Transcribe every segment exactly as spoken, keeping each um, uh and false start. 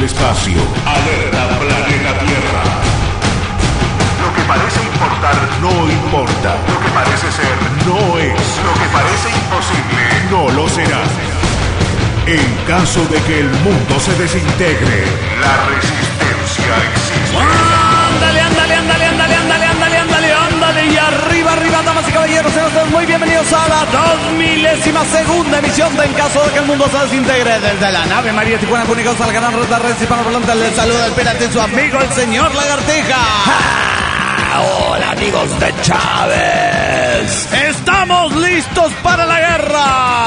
espacio. Alerta Planeta Tierra. Lo que parece importar no importa. Lo que parece ser no es. Lo que parece imposible no lo será. En caso de que el mundo se desintegre, la resistencia existe. Ándale, ándale, ándale, ándale, ándale, ándale, ándale, ándale. Y arriba, arriba, damas y caballeros, sean ustedes muy bienvenidos a la dos milésima segunda emisión de En caso de que el mundo se desintegre. Desde la nave María Tijuana, comunicados al gran red de redes hispanoparlantes, les saluda, espérate, su amigo el señor Lagartija. Hola amigos de Chávez. Estamos listos para la guerra.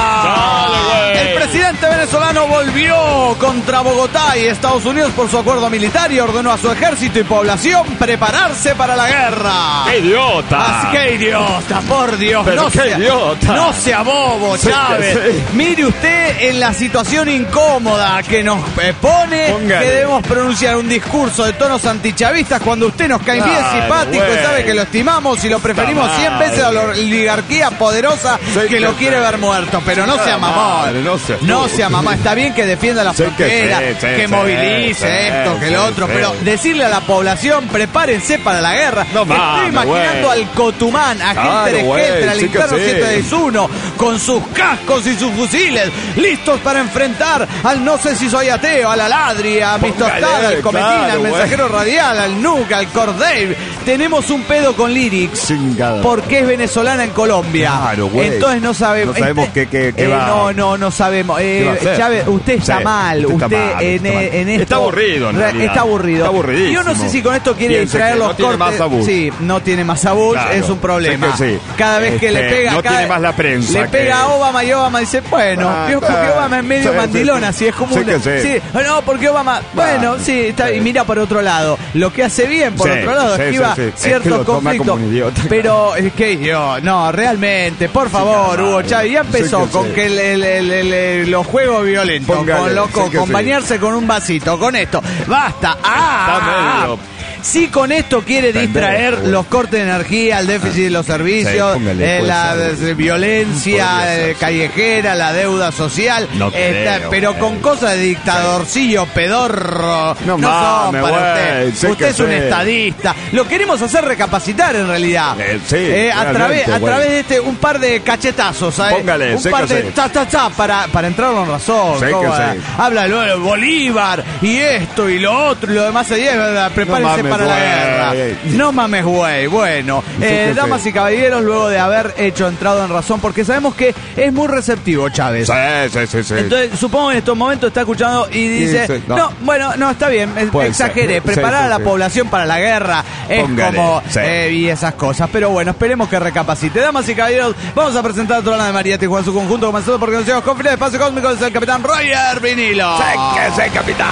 Dale, el presidente venezolano volvió contra Bogotá y Estados Unidos por su acuerdo militar y ordenó a su ejército y población prepararse para la guerra. ¡Qué idiota! Así que idiota, por Dios. Pero no qué sea, idiota. No sea bobo, Sí, Chávez. sí. Mire usted en la situación incómoda que nos eh, pone. Póngale. Que debemos pronunciar un discurso de tonos antichavistas cuando usted nos cae bien Claro, simpático güey. y sabe que lo estimamos y lo preferimos Puta cien veces a la madre. oligarquía poderosa Sí, que que lo sí. quiere ver muerto. Pero no Puta sea madre, mamón. no sea No tú. sea mamón. Está bien que defienda las Sí, que fronteras, sí, sí, que sí, movilice sí, esto, que sí, lo otro. sí. Pero decirle a la población, prepárense para la guerra. No Estoy mames, imaginando güey. al Cotumán, a Claro, gente de güey, Helter, al sí que interno sí. siete seis uno, con sus cascos y sus fusiles, listos para enfrentar al no sé si soy ateo, a la Ladri, a mis Póngale, tostadas, al Cometín, claro, al güey. Mensajero Radial, al Nuke, al Cordave. Tenemos un pedo con Lyrics Chingada. porque es venezolana en Colombia. Claro, güey. Entonces no sabemos. No sabemos Este- qué- qué- qué eh, va- No, no, no sabemos. Eh, ¿Qué va a hacer? Chávez, usted está Sí, mal. usted está Usted mal, en, está mal. en esto. Está aburrido, en re- realidad. Está aburrido. Está aburridísimo. Yo no sé si con esto quiere Piense distraer que los no tiene cortes. más abús. Sí, no tiene más abús, Claro, es un problema. sé que sí. Cada vez que Este, le pega. no cada- tiene más la prensa Le pega que- a Obama y Obama dice, bueno, Ah, yo porque ah, Obama es medio sí, mandilón, sí, así es como sí una- que sí. no, porque Obama, bueno, sí, está, y mira por otro lado. Lo que hace bien, por Sí, otro lado, sí, esquiva sí, sí. Es que ciertos lo toma conflictos. como un idiota. Pero es que yo, no, realmente, por favor, Sí, Hugo no, Chávez, ya sí empezó que con sí. que el- el- el- el- el- los juegos violentos, Póngale, con loco, sí que con sí. bañarse con un vasito, con esto. Basta. Está Ah, medio- si con esto quiere distraer Pendejo, los cortes de energía, el déficit de los servicios, Sí, póngale, eh, puede la ser. des- violencia Podría eh, ser, sí. callejera, la deuda social, No está- creo, pero güey. con cosas de dictadorcillo, pedorro, No son mames, para güey, usted. sé Usted que es un sé. estadista. Lo queremos hacer recapacitar en realidad. Eh, sí, Eh, a realmente, través, a güey. través de este un par de cachetazos, ¿sabes? Póngale, un sé par que de sí. ta ta ta para para entrarlo en razón. Sé que ¿Cómo, sí. eh? Habla lo de Bolívar y esto y lo otro y lo demás allí, ¿verdad? Prepárense No mames, para la güey. guerra. No mames, güey. Bueno, Sé eh, que damas sí. y caballeros, luego de haber hecho entrado en razón, porque sabemos que es muy receptivo, Chávez. Sí, sí, sí, sí. Entonces, supongo que en estos momentos está escuchando y dice, sí, no. no. bueno, no, está bien, es- Puede exageré, ser. preparar Sí, a la sí, sí. población para la guerra es Póngale, como, sí. eh, y esas cosas, pero bueno, esperemos que recapacite. Damas y caballeros, vamos a presentar a Trollana de María Tijuana en su conjunto, comenzando por conocidos con fines de espacio cósmico, es el capitán Roger Vinilo. Sé que sé, capitán.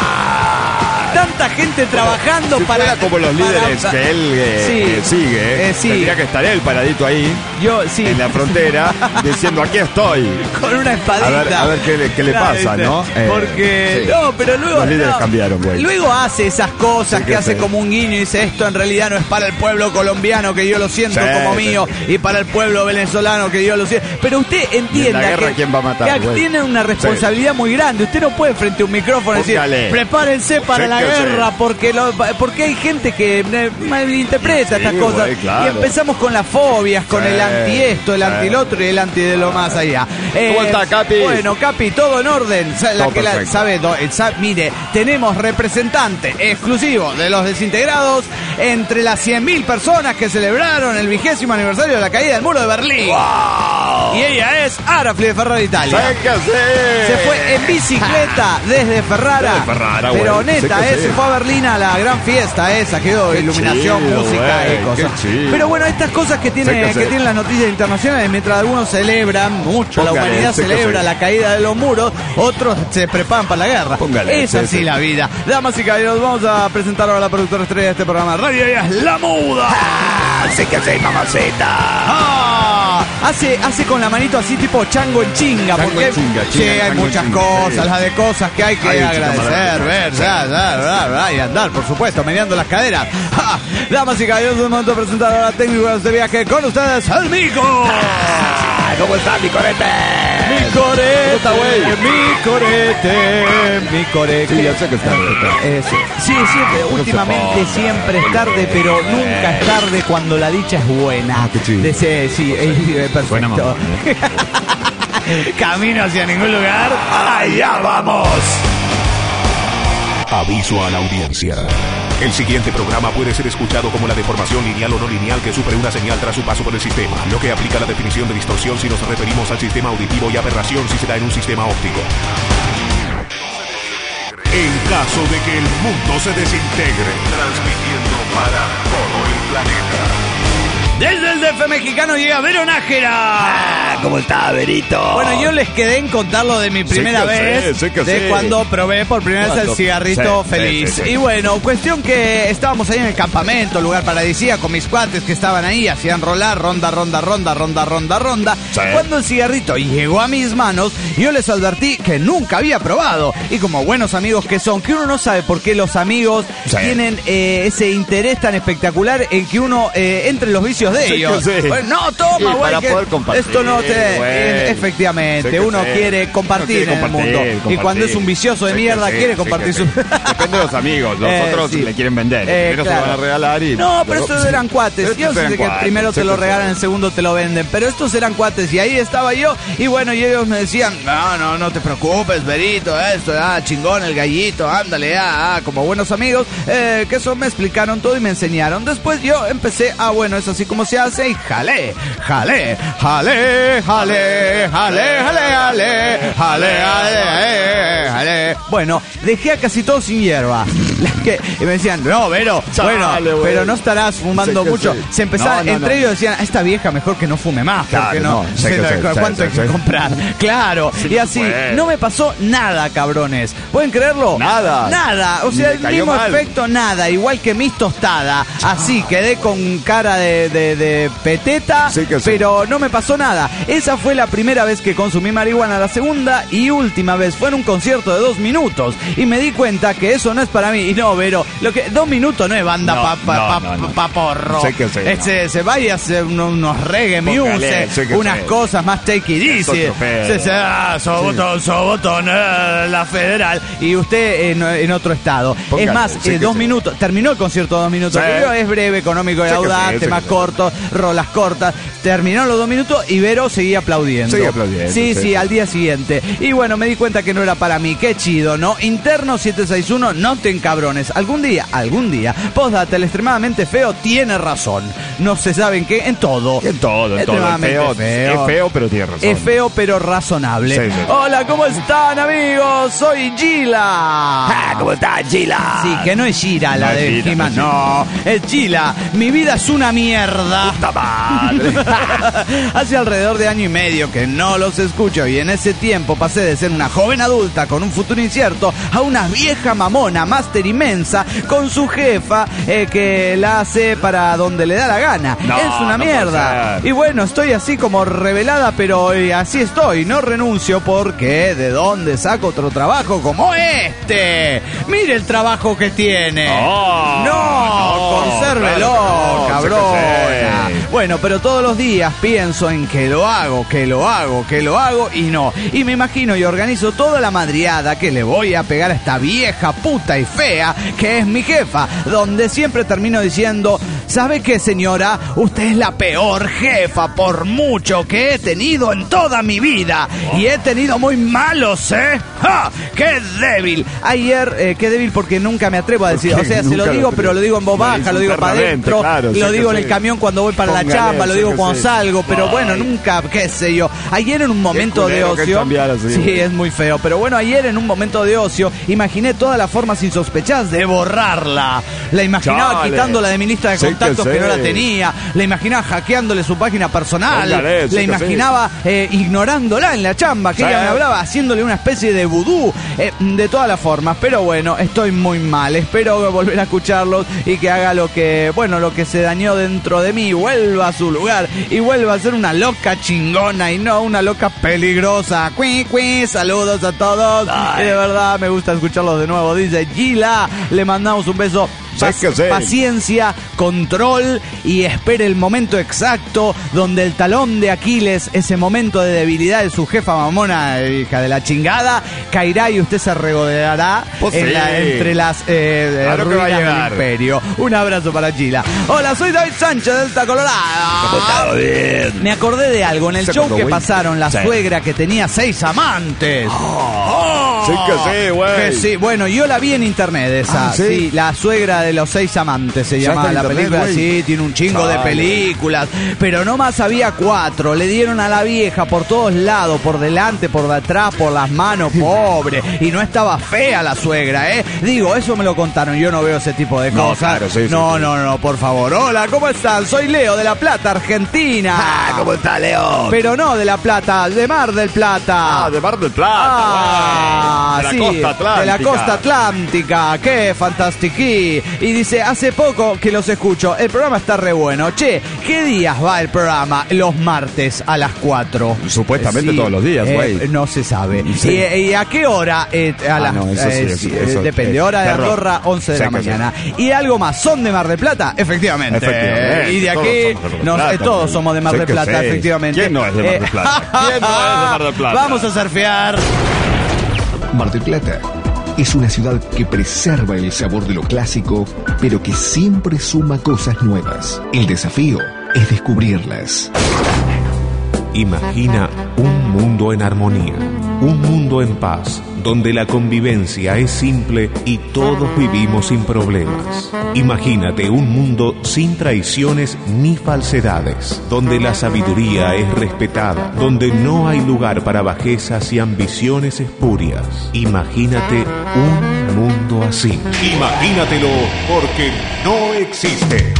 Tanta gente trabajando Si para... fuera como los para- líderes que él eh, Sí. eh, sigue, Eh, sí. tendría que estar él paradito ahí, Yo, sí, en la frontera, diciendo aquí estoy. con una espadita. A ver, a ver qué le- qué le Claro, pasa, ¿viste? ¿no? Eh, Porque, sí. no, pero luego... Los líderes no, cambiaron, güey. Luego hace esas cosas Sí, que que hace sí. como un guiño y dice, esto en realidad no es para el pueblo colombiano, que yo lo siento Sí, como sí. mío, y para el pueblo venezolano, que yo lo siento. Pero usted entienda guerra, que, ¿quién va a matar, que güey? tiene una responsabilidad muy grande. Usted no puede frente a un micrófono Póngale. decir, prepárense para Sí, la que sí. guerra, porque, lo, porque hay gente que eh, malinterpreta Sí, estas cosas. güey, claro. Y empezamos con las fobias, con Sí, el anti esto, el sí. anti el otro y el anti de lo más allá. ¿Cómo está, Capi? Bueno, Capi, todo en orden. Sa- La Todo que la perfecto. sabe, do- el sa- mire, tenemos representante exclusivo de los desintegrados entre las cien mil personas que celebraron el vigésimo aniversario de la caída del muro de Berlín. ¡Wow! Y ella es Arafli de Ferrara, Italia. Sé que sí. Se fue en bicicleta desde Ferrara. Desde Ferrara, pero güey. neta, Sé que eh, sí. se fue a Berlín a la gran fiesta esa, quedó Qué iluminación, chido, música güey, y cosas. qué chido. Pero bueno, estas cosas que tiene Sé que que, sí. tienen las noticias internacionales, mientras algunos celebran mucho, la Póngale, humanidad sé que celebra sí. la caída de los muros, otros se preparan para la guerra. Póngale, es sí, así sí. la vida. Damas y caballeros, vamos a presentar ahora a la productora estrella de este programa, Radio Ella es La Muda. Ah, sé que sí, mamacita. Ah, hace, hace con la manito así tipo chango en chinga, Chango porque en chinga, sí, chinga, hay chango en muchas chinga, cosas, sí. las de cosas que hay que Ay, chica, agradecer, madre. ver, ya, ya, ya, ya, y andar, por supuesto, meneando las caderas. Ja, damas y caballeros, es momento de presentar ahora técnico de este viaje con ustedes, el Mico. Ah, ¿cómo está mi corete? Mi corete, está, güey? mi corete, mi corete. Sí, ya sé que está. Eh, sí, sí, siempre, últimamente siempre es tarde, pero nunca es tarde cuando la dicha es buena. Ah, qué chido. De ese- sí, eh, perfecto. Buena mamá, Camino hacia ningún lugar. ¡Allá vamos! Aviso a la audiencia. El siguiente programa puede ser escuchado como la deformación lineal o no lineal que sufre una señal tras su paso por el sistema, lo que aplica la definición de distorsión si nos referimos al sistema auditivo y aberración si se da en un sistema óptico. En caso de que el mundo se desintegre, transmitiendo para todo el planeta. Desde el D F mexicano llega Vero Nájera. Ah, ¿cómo está, Verito? Bueno, yo les quedé en contarlo de mi primera que vez, sí, sí que de sí. cuando probé por primera vez el Cuando- cigarrito sí, feliz. sí, sí, sí. Y bueno, cuestión que estábamos ahí en el campamento, lugar paradisíaco, con mis cuates que estaban ahí, hacían rolar, ronda, ronda, ronda, ronda, ronda, ronda. Sí. Cuando el cigarrito llegó a mis manos, yo les advertí que nunca había probado. Y como buenos amigos que son, que uno no sabe por qué los amigos Sí. tienen eh, ese interés tan espectacular en que uno eh, entre en los vicios de Sí, ellos. que sí. Bueno, no, toma, Y güey, para que poder compartir, esto no te... güey. eh, efectivamente, Sí que uno sí. quiere compartir Uno quiere en el compartir, mundo. Y compartir. cuando es un vicioso de Sí que mierda, sí, quiere sí compartir que su... sí. Depende de los amigos, los Eh, otros sí. le quieren vender. Eh, Primero claro. se lo van a regalar y... No, pero estos eran cuates. Estos Yo sé eran que cuates, primero te sí lo que regalan, sí. el segundo te lo venden. Pero estos eran cuates y ahí estaba yo. Y bueno, y ellos me decían, no, no, no te preocupes, Verito, esto, ah, chingón, el gallito, ándale, ah, ah, como buenos amigos. Eh, que eso me explicaron todo y me enseñaron. Después yo empecé, ah, bueno, es así como se hace y jalé, jalé, jalé, jalé, jalé, jalé, jalé, jalé, jalé, jalé. Bueno, dejé a casi todos sin hierba. Que- y me decían, no, Vero, Chale, bueno, güey. pero no estarás fumando Sí que mucho. sí. Se empezaban, No, no, entre no. ellos decían, a esta vieja mejor que no fume más, porque Claro, no, no, sí sé que lo- sí, sí, cuánto sí, hay que sí. comprar. Claro, y así, puede. no me pasó nada, cabrones. ¿Pueden creerlo? Nada. Nada, o Ni sea, le el cayó mismo mal. efecto, nada, igual que mis tostadas. Así, quedé con cara de, de, de peteta, Sí que sí. pero no me pasó nada. Esa fue la primera vez que consumí marihuana, la segunda y última vez fue en un concierto de dos minutos. Y me di cuenta que eso no es para mí. Y no, Vero, lo que dos minutos no es banda No, pa, pa, no, pa- no, no. pa- porro. Sí que sí, no. Ese, se vaya a hacer unos, unos reggae Póngale, music, sí que unas sí. cosas más take it Es easy. otro pedo. Se, se, ah, Sobotón, Sobotón, eh, la federal. Y usted en, en otro estado. Póngale, es más, sí eh, que dos sí. minutos. Terminó el concierto dos minutos. Sí. Pero es breve, económico y Sí que sí, audaz, sí temas que sí. cortos, rolas cortas. Terminó los dos minutos y Vero seguía aplaudiendo. Sigue aplaudiendo, Sí, sí, sí. al día siguiente. Y bueno, me di cuenta que no era para mí. Qué chido, ¿no? Interno siete seis uno, no te encabrones. Algún día, algún día, Postdata, el extremadamente feo, tiene razón. No se sabe en qué, en todo. En todo, en todo. Extremadamente Feo, feo. Es feo, pero tiene razón. Es feo pero razonable. Sí, sí. Hola, ¿cómo están, amigos? Soy Gila. Ah, ¿cómo está, Gila? Sí, que no es Gira la No es de Gira, He-Man, no no, es Gila. Mi vida es una mierda. ¡Puta madre! Hace alrededor de año y medio que no los escucho y en ese tiempo pasé de ser una joven adulta con un futuro incierto a una vieja mamona, máster inmensa, con su jefa eh, que la hace para donde le da la gana. No, es una no mierda. puede ser. Y bueno, estoy así como revelada, pero eh, así estoy. No renuncio porque ¿de dónde saco otro trabajo como este? Mire el trabajo que tiene. Oh, no, no, consérvelo, claro que no, cabrona. sí que sí. Bueno, pero todos los días pienso en que lo hago, que lo hago, que lo hago y no. Y me imagino y organizo toda la madriada que le voy a pegar a esta vieja puta y fea que es mi jefa, donde siempre termino diciendo, ¿sabe qué, señora? Usted es la peor jefa por mucho que he tenido en toda mi vida. Y he tenido muy malos, ¿eh? ¡Ja! ¡Qué débil! Ayer, eh, qué débil porque nunca me atrevo a decir. O sea, se lo Nunca digo, lo pero lo digo en voz Lo baja, dice lo digo para internamente, adentro, claro, sí lo que digo en el sí. camión cuando voy para la Póngale, chamba, lo sí digo que cuando sí. salgo, pero Ay. bueno, nunca, qué sé yo. Ayer en un momento de culero que ocio, cambiar así, sí, güey. es muy feo, pero bueno, ayer en un momento de ocio, imaginé todas las formas insospechadas de borrarla. La imaginaba Chale. quitándola de mi lista de Sí que contactos que, sí. no la tenía, la imaginaba hackeándole su página personal, Póngale, sí la que imaginaba eh, ignorándola en la chamba, que Sí. ella me hablaba, haciéndole una especie de vudú, eh, de todas las formas, pero bueno, estoy muy mal, espero volver a escucharlos y que haga lo que, bueno, lo que se dañó dentro de mí, vuelva a su lugar y vuelva a ser una loca chingona y no una loca peligrosa. Cui, cui, saludos a todos. Ay. Y de verdad me gusta escucharlos de nuevo, dice Gila, le mandamos un beso. Sí que sí. Paciencia control y espere el momento exacto donde el talón de Aquiles, ese momento de debilidad de su jefa mamona, hija de la chingada, caerá y usted se regodeará Pues en sí. la, entre las eh, Claro que va a ruinas del llegar. imperio. Un abrazo para Chila. Hola, soy David Sánchez de Delta ¿Cómo está, Colorado. bien? Me acordé de algo. En el Se show acordó, que güey. pasaron, la Sí. suegra que tenía seis amantes. Oh, Sí que sí, güey. que sí. Bueno, yo la vi en internet esa. Ah, ¿sí? ¿sí? La suegra de los seis amantes se Ya llama está en la internet, película. güey. Sí, tiene un chingo de Chale. películas. Pero no más había cuatro. Le dieron a la vieja por todos lados, por delante, por detrás, por las manos, pobre. Y no estaba fea la suegra, ¿eh? Digo, eso me lo contaron. Yo no veo ese tipo de No, cosas. claro, sí, sí, no, sí. no, no, por favor. Hola, ¿cómo están? Soy Leo de La Plata, Argentina. Ah, ¿cómo está, León? Pero no de La Plata, de Mar del Plata. Ah, de Mar del Plata, Ah, güey. sí, De la costa atlántica. de la costa atlántica. Qué fantastiquí. Y dice, hace poco que los escucho. El programa está re bueno. Che, ¿qué días va el programa? Los martes a las cuatro. Supuestamente todos los días, güey. no se sabe. Sí. ¿Y, y a qué hora? Eh, a Ah, las, no, eso sí, eh, eso- sí, eso- eh, depende. eh, Hora de terror. Andorra, once de Sí la que sí. mañana. ¿Y algo más? ¿Son de Mar del Plata? Efectivamente. Efectivamente. Y de Todos aquí, somos de Mar del nos- Plata, eh, todos güey. somos de Mar Sí del que Plata, sí. efectivamente. ¿Quién no es de Mar del Eh, Plata? ¿Quién no es de Mar del Plata? Vamos a surfear. Mar del Plata es una ciudad que preserva el sabor de lo clásico, pero que siempre suma cosas nuevas. El desafío es descubrirlas. Imagina un mundo en armonía, un mundo en paz, donde la convivencia es simple y todos vivimos sin problemas. Imagínate un mundo sin traiciones ni falsedades, donde la sabiduría es respetada, donde no hay lugar para bajezas y ambiciones espurias. Imagínate un mundo así. Imagínatelo porque no existe.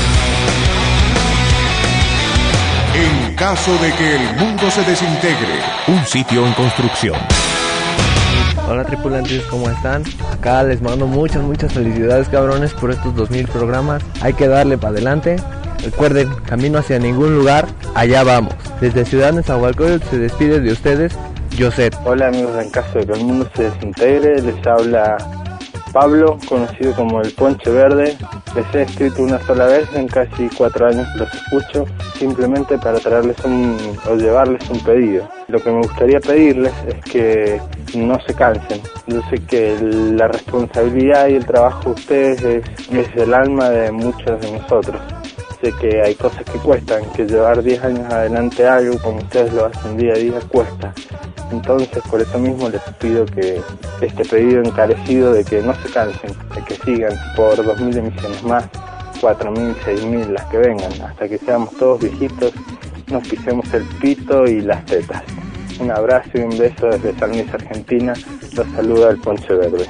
En caso de que el mundo se desintegre, un sitio en construcción. Hola tripulantes, ¿cómo están? Acá les mando muchas, muchas felicidades cabrones por estos dos mil programas. Hay que darle para adelante. Recuerden, camino hacia ningún lugar, allá vamos. Desde Ciudad Nezahualcóyotl se despide de ustedes, Josep. Hola amigos, en caso de que el mundo se desintegre, les habla Pablo, conocido como el Ponche Verde. Les he escrito una sola vez, en casi cuatro años los escucho, simplemente para traerles un, o llevarles un pedido. Lo que me gustaría pedirles es que no se cansen. Yo sé que la responsabilidad y el trabajo de ustedes es, es el alma de muchos de nosotros. Sé que hay cosas que cuestan, que llevar diez años adelante algo como ustedes lo hacen día a día cuesta. Entonces por eso mismo les pido que este pedido encarecido de que no se cansen, de que sigan por dos mil emisiones más, cuatro mil, seis mil, las que vengan, hasta que seamos todos viejitos, nos pisemos el pito y las tetas. Un abrazo y un beso desde San Luis, Argentina. Los saluda el Ponche Verde.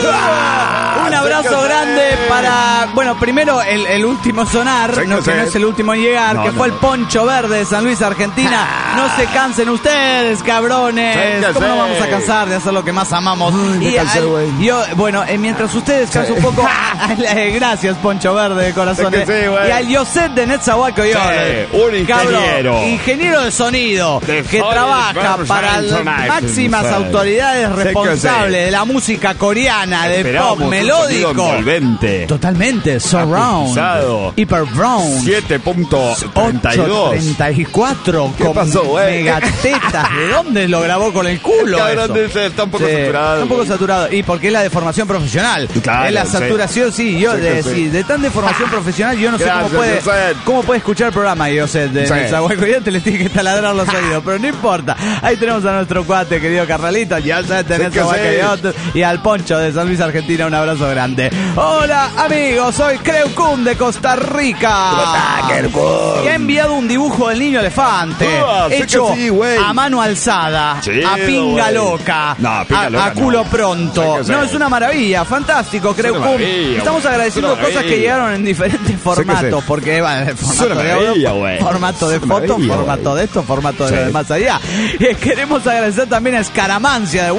Un abrazo grande para, bueno, primero el, el último sonar, Sí que no, que sí. no es el último en llegar, No, que no, fue no. el Poncho Verde de San Luis, Argentina. No se cansen ustedes, cabrones. Sí que ¿Cómo sí. nos vamos a cansar de hacer lo que más amamos? Ay, me cansé, al- güey. yo, bueno, eh, mientras ustedes cansan un poco, eh, gracias Poncho Verde de corazón. Sí que sí, güey. Y al Yosef de Netzahualcóyotl, Sí, un ingeniero. cabrón, ingeniero de sonido, De que Sony trabaja Version para las Tonight. máximas Sí. autoridades Sí que sí. responsables de la música coreana, de Esperamos pop un melódico. sonido envolvente. Totalmente, surround, Acustizado. hyper brown, siete punto treinta y dos. treinta y cuatro ¿Qué con pasó, güey? megatetas. ¿De dónde lo grabó con el culo? El cabrón eso? dice, está un poco Sí, saturado. está un poco saturado. Y porque es la deformación profesional. Claro, es la sí. saturación, sí. Yo Sí de, que sí. sí, de tan deformación profesional, yo no sé Gracias, cómo puede, José. cómo puede escuchar el programa, yo sé, de Sí. Nezahualcóyotl, le tiene que taladrar los oídos, pero no importa. Ahí tenemos a nuestro cuate, querido carnalito, ya sé, de Sí que Nezahualcóyotl, y al Poncho de San Luis, Argentina, un abrazo grande. Hola, amigos, soy Creu Kun de Costa Rica. Que ha enviado un dibujo del niño elefante, Ah, sí que hecho sí, güey. a mano alzada, Chido, a pinga güey. loca, No, pinga a, loca a culo no. pronto. Sí que sí. No, es una maravilla, fantástico, Creu una Kun. maravilla, Estamos güey. agradeciendo Es una cosas que maravilla. llegaron en diferentes formatos, sí. porque va, el formato una de audio, maravilla, güey. formato de Es una foto, maravilla, formato güey. de esto, formato de Sí. lo de más allá. Y queremos agradecer también a Escaramancia de West Sí que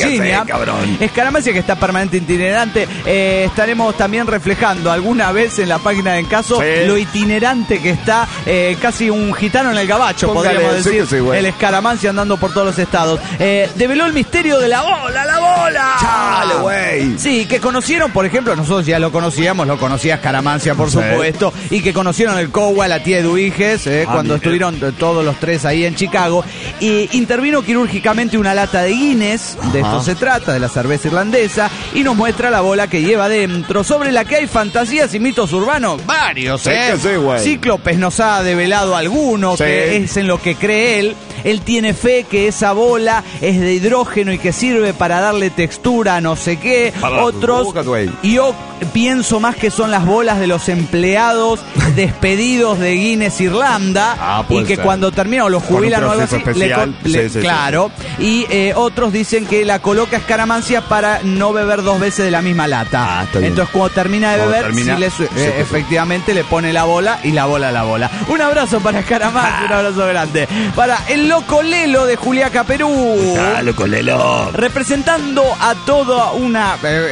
Virginia. Sé, cabrón. Escaramancia que está permanente itinerante. Eh, estaremos también reflejando alguna vez en la página de En Caso Sí. lo itinerante que está, eh, casi un gitano en el gabacho, Póngale, podríamos sí decir. que sí, güey. El Escaramancia andando por todos los estados. Eh, develó el misterio de la bola, la bola. Chale, güey. Sí, que conocieron, por ejemplo, nosotros ya lo conocíamos, lo conocía Escaramancia, por Sí. supuesto, y que conocieron el Cowa, la tía Eduiges, eh, Ah, cuando mira. estuvieron todos los tres ahí en Chicago, y intervino quirúrgicamente una lata de Guinness, de esto Ajá. se trata, de la cerveza irlandesa, y nos muestra la bola que lleva dentro, sobre la que hay fantasías y mitos urbanos, varios, Sí ¿eh? que sí, güey. Cíclopes nos ha develado alguno, Sí. que es en lo que cree él. Él tiene fe que esa bola es de hidrógeno y que sirve para darle textura a no sé qué. Para las Otros, burbujas, güey. y yo pienso más que son las bolas de los empleados despedidos de Guinness Irlanda, Ah, y puede que ser. cuando terminan o los Con un jubilan o algo así, proceso le especial. co- le- Sí, sí, claro. Y eh, otros dicen que la coloca Escaramancia para no beber dos veces de la misma lata. Ah, está bien. Entonces cuando termina de Cuando beber, termina, sí le su- sí, eh, sí. efectivamente le pone la bola y la bola la bola. Un abrazo para Escaramancia, un abrazo grande. Para el Loco Lelo de Juliaca, Perú. Ah, loco, Lelo. Representando a toda una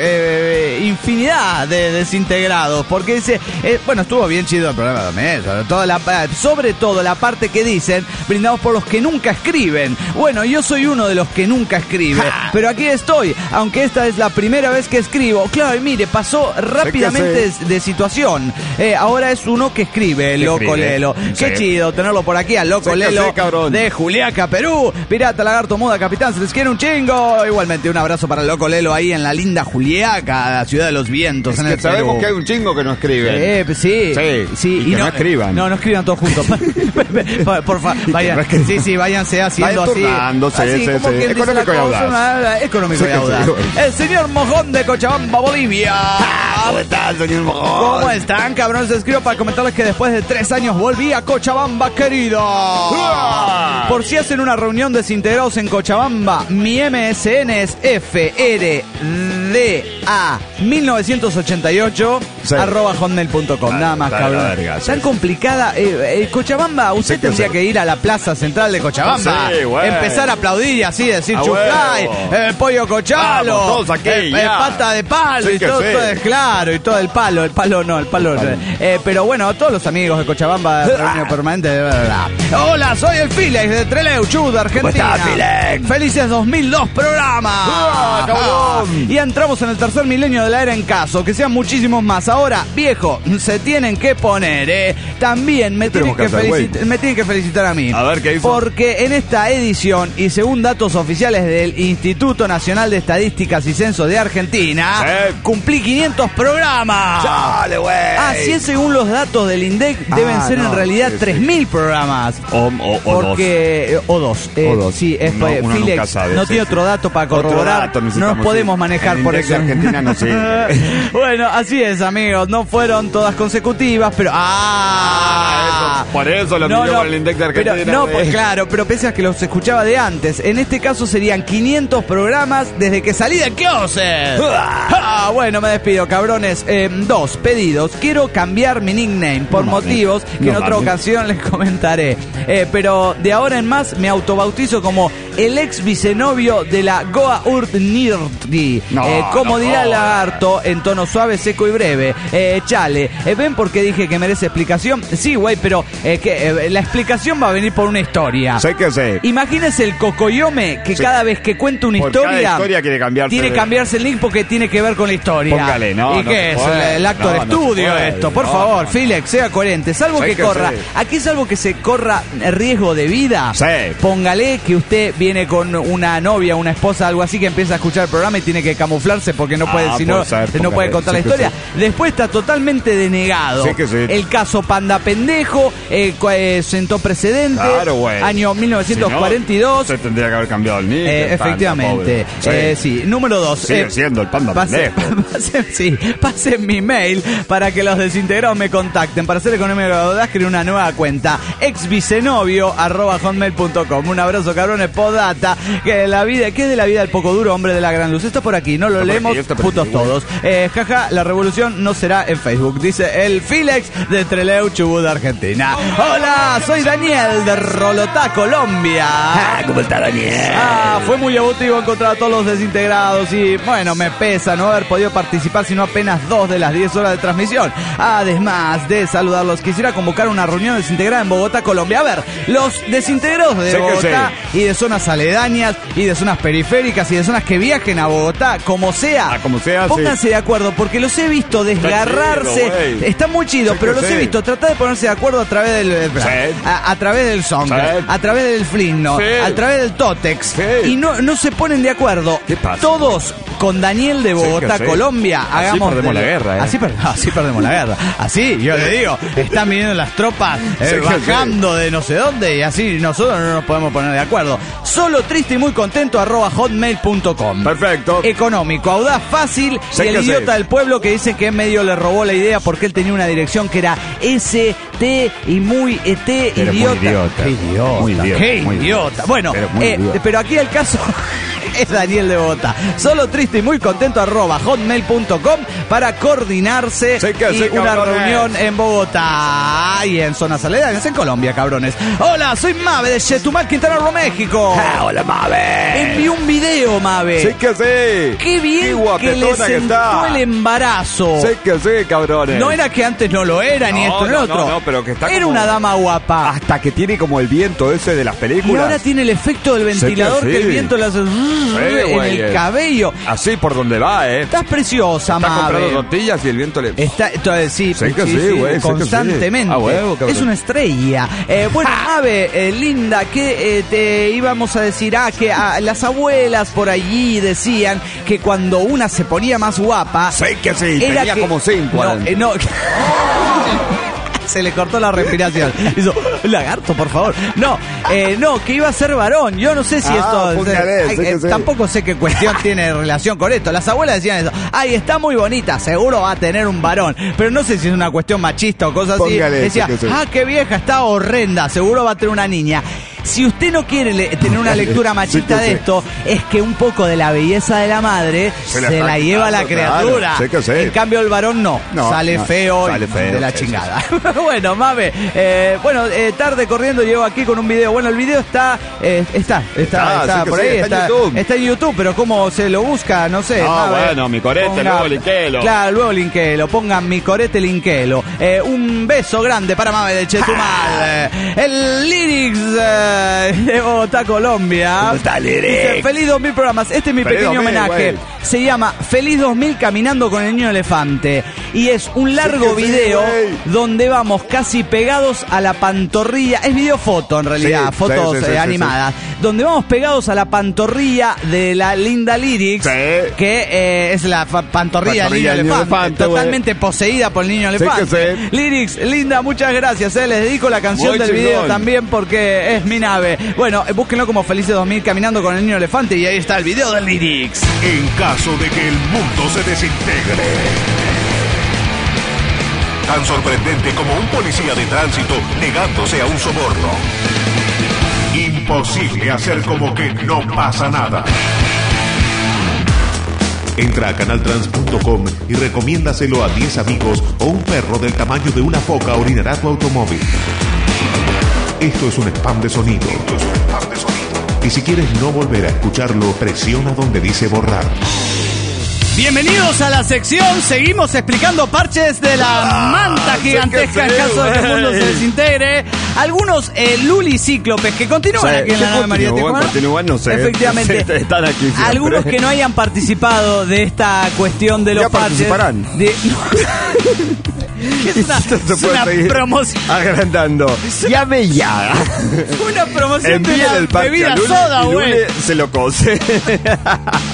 eh, eh, infinidad de desintegrados, porque dice, eh, bueno, estuvo bien chido el programa también, sobre todo, la, sobre todo la parte que dicen, brindados por los que nunca escriben. Bueno, yo soy uno de los que nunca escribe, pero aquí estoy, aunque esta es la primera vez que escribo. Claro, y mire, pasó rápidamente de, de situación. Eh, ahora es uno que escribe, el Que Loco escribe, Lelo. sí. Qué chido tenerlo por aquí, al Loco Sí que Lelo sí, cabrón. de Juliaca, Perú. Pirata, lagarto, muda, capitán, se les quiere un chingo. Igualmente, un abrazo para el Loco Lelo ahí en la linda Juliaca, la ciudad de los vientos. Es en que el sabemos Perú. que hay un chingo que no escribe. Eh, pues sí, Sí, y que no escriban. No, no escriban todos juntos. por por favor, vayan. no escriban. Sí, sí, váyanse haciendo Vayan así. turnándose, Así sí, como sí. quien dice Económico la y cosa, audaz. nada, Económico Sí, y audaz. sí. El señor Mojón de Cochabamba, Bolivia. ¿Cómo estás, señor Mojón? ¿Cómo están, cabrones? Les escribo para comentarles que después de tres años volví a Cochabamba, querido. Por si hacen una reunión desintegrados en Cochabamba, mi M S N es F R D A mil novecientos ochenta y ocho Sí. arroba hotmail punto com. Dale, Nada más, dale, cabrón. la verga, sí, Tan sí. complicada. Eh, eh, Cochabamba, usted Sí que tendría sí. que ir a la plaza central de Cochabamba. Sí, güey. Empezar a aplaudir y así, decir A chuflay, huevo. el pollo cochalo, Vamos, todos aquí, eh, eh, ya. pata de palo Sí y que todo, sí. todo es claro, y todo el palo, el palo no, el palo. El palo. Eh, pero bueno, todos los amigos de Cochabamba, reunión permanente. Bla, bla, bla. Hola, soy el Filex de Trelew, Chud, Argentina. estás, Filex? Felices dos mil dos programas. ¡Ah, cabrón! Y entramos en el tercer milenio de la era En Caso, que sean muchísimos más. Ahora, viejo, se tienen que poner, eh. También me ¿Qué tienen, que tenemos que hacer, felicit- güey? me tienen que felicitar a mí. A ver, ¿qué hizo? Porque en esta edición, y según datos oficiales del Instituto Nacional de Estadísticas y Censo de Argentina, Eh. cumplí quinientos programas. ¡Dale, güey! Así es, según los datos del INDEC, deben Ah, ser no, en realidad sí, sí. tres mil programas. O, o, o Porque, eh, o dos. Eh, O dos. Sí, es No, eh, uno Filex nunca sabe, no sí, tiene sí. otro dato para Otro corroborar. dato No nos necesitamos, podemos sí. manejar El por index eso. de Argentina no sirve. Bueno, así es, amigos. No fueron todas consecutivas, pero. ¡Ah! Ah, eso, por eso lo miró por el index de pero- Argentina, no, güey. pues claro, pero pensás que los escuchaba de antes. En este caso serían quinientos programas desde que salí del closet. Ah, bueno, me despido, cabrones. Eh, dos pedidos. Quiero cambiar mi nickname por No mames. motivos que No en otra mames. ocasión les comentaré. Eh, pero de ahora en más me autobautizo como el ex vicenovio de la Goa Urt-Nirti. No, Eh, como no dirá el jodas. lagarto en tono suave, seco y breve. Eh, chale, eh, ¿ven por qué dije que merece explicación? Sí, güey, pero eh, que, eh, la explicación va a venir por una historia. Sé que sé. Imagínese el cocoyome que Sí. cada vez que cuenta una Por historia, cada historia quiere cambiarse tiene de- que cambiarse el link porque tiene que ver con la historia. Póngale, no, ¿Y no qué se es? puede. El, el actor No, no se estudio puede. esto, por No, favor, no. Filex, sea coherente. Salvo Sé que, que corra, sí. aquí salvo que se corra riesgo de vida. Sí. Póngale que usted viene con una novia, una esposa, algo así, que empieza a escuchar el programa y tiene que camuflarse porque no puede, Ah, si no, puede ser, no póngale. puede contar Sí la que historia. sí. Después está totalmente denegado. Sí que sí. El caso Panda Pendejo eh, cu- eh, sentó precedente. Claro, güey. Año mil novecientos cuarenta y dos. Si no, se tendría que haber cambiado el nick. Eh, el panda, efectivamente. pobre. Eh, sí. Número dos. Sigue eh, siendo el panda pase- pendejo. Pasen, sí, pasen mi mail para que los desintegrados me contacten. Para hacer economía de creen una nueva cuenta. exvicenovio arroba hotmail punto com. Un abrazo, cabrones. Pod Data, que la vida, ¿qué es de la vida del poco duro hombre de la gran luz? Está por aquí, no lo Está por leemos, aquí, está por putos aquí, todos. Eh, jaja, la revolución no será en Facebook, dice el Filex de Trelew, Chubut, Argentina. Hola, soy Daniel de Rolotá, Colombia. Ah, ¿cómo está Daniel? Ah, fue muy emotivo encontrar a todos los desintegrados y bueno, me pesa no haber podido participar sino apenas dos de las diez horas de transmisión. Además de saludarlos, quisiera convocar una reunión desintegrada en Bogotá, Colombia. A ver, los desintegrados de Sé que Bogotá sí. y de zonas aledañas y de zonas periféricas y de zonas que viajen a Bogotá, como sea, Ah, como sea, pónganse sí. de acuerdo, porque los he visto desgarrarse. chido, güey. Está muy chido, Sé pero que los he sí. visto tratar de ponerse de acuerdo a través del Sí. a, a través del song, Sí. a través del flinno, Sí. a través del Totex Sí. y no, no se ponen de acuerdo. ¿Qué pasa? Todos con Daniel de Bogotá, Sí que sí. Colombia, Así hagamos perdemos de- la guerra, ¿eh? Así, per- así perdemos la guerra. Así, yo le digo, están viniendo las tropas eh, Sí que bajando de no sé dónde y así nosotros no nos podemos poner de acuerdo. Solo triste y muy contento arroba hotmail punto com. Perfecto. Económico, audaz, fácil Sí y el que sí. idiota del pueblo que dice que en medio le robó la idea porque él tenía una dirección que era S, T y muy E T, Pero muy idiota. idiota. Qué idiota. Muy idiota, Qué muy idiota. idiota. Bueno, Pero muy eh, idiota. pero aquí el caso es Daniel de Bogotá. Solo triste y muy contento arroba hotmail punto com para coordinarse Sí que y sí, una cabrones. reunión en Bogotá y en zonas aledañas en Colombia, cabrones. Hola, soy Mabe de Chetumal, Quintana Roo, México. Ah, hola, Mabe. Envió un video, Mabe. Sí que sí. Qué bien que le guapetona que sentó está. el embarazo. Sí que sí, cabrones. No era que antes no lo era, ni No, esto ni no, otro. no, no, pero que está Era como- una dama guapa. Hasta que tiene como el viento ese de las Y películas. ahora tiene el efecto del Sé que ventilador que, sí. el viento le hace en güey, el eh. cabello. Así por donde va, ¿eh? Estás preciosa, Está comprando Mabe. tortillas y el viento le... Está, entonces, sí, Sé que sí, güey, sé que sí. constantemente. Ah, huevo, cabrón. Es una estrella. Eh, bueno, Mabe, eh, linda, que eh, te íbamos a decir, ah, que ah, las abuelas por allí decían que cuando una se ponía más guapa, Sé que sí, era tenía que- como cinco. No, adentro. eh, no. Se le cortó la respiración. Hizo, lagarto, por favor. No, eh, no, que iba a ser varón. Yo no sé si Ah, esto... póngale, ay, sé que eh, sí. tampoco sé qué cuestión tiene relación con esto. Las abuelas decían eso. Ay, está muy bonita, seguro va a tener un varón. Pero no sé si es una cuestión machista o cosas así. Póngale, Decía, sé que sí. ah, qué vieja, está horrenda, seguro va a tener una niña. Si usted no quiere le- tener una lectura machista Sí que de sí. esto, es que un poco de la belleza de la madre se Se la, la está lleva la quitando, claro. criatura. Sí que sí. En cambio el varón no, No, sale no, feo, sale y feo, de la sí, sí, chingada. Bueno, Mabe, eh, bueno, eh, tarde corriendo llevo aquí con un video. Bueno, el video está, eh, está, está, Está, está sí que por sí, ahí, está en YouTube. está en YouTube, pero cómo se lo busca, no sé. No, Mabe. bueno, mi corete, luego linquelo. Claro, luego linquelo, pongan mi corete linquelo. Eh, un beso grande para Mabe de Chetumal. Eh, el Lyrics eh, de Bogotá, Colombia. ¿Cómo está, Lyrics? Dice, feliz dos mil programas. Este es mi Feliz pequeño dos mil, homenaje. güey. Se llama Feliz dos mil caminando con el niño elefante. Y es un largo que sí, video güey. donde vamos casi pegados a la pantorrilla. Es video foto en realidad, Sí, fotos sí, sí, eh, sí, animadas. Donde vamos pegados a la pantorrilla de la linda Lyrics. Sí. Que eh, es la fa- pantorrilla, Pantorrilla del del niño niño elefante. elefante, güey. Totalmente poseída por el niño Sí elefante. que sí. Lyrics, linda, muchas gracias. Eh. Les dedico la canción Muy del chingón. video también porque es mi nave. Bueno, eh, búsquenlo como Felices dos mil caminando con el niño elefante y ahí está el video del Lyrics. En caso de que el mundo se desintegre. Tan sorprendente como un policía de tránsito negándose a un soborno. Imposible hacer como que no pasa nada. Entra a canaltrans punto com y recomiéndaselo a diez amigos o un perro del tamaño de una foca orinará tu automóvil. Esto es un spam de sonido. Esto es un spam de sonido. Y si quieres no volver a escucharlo, presiona donde dice borrar. Bienvenidos a la sección. Seguimos explicando parches de la manta gigantesca sé que en sí, caso de que el mundo se güey. desintegre. Algunos eh, lulicíclopes que continúan Sí, aquí en la que nave María continúan, Tijuana. continúan, no sé. Efectivamente. Sí, están aquí siempre. Algunos que no hayan participado de esta cuestión de los Ya parches. participarán. De, es una, Esto se es puede una seguir promoción. agrandando. Llame ya. Una promoción de Envíen una el parche bebida a Luli soda, y güey. Luli se lo cose.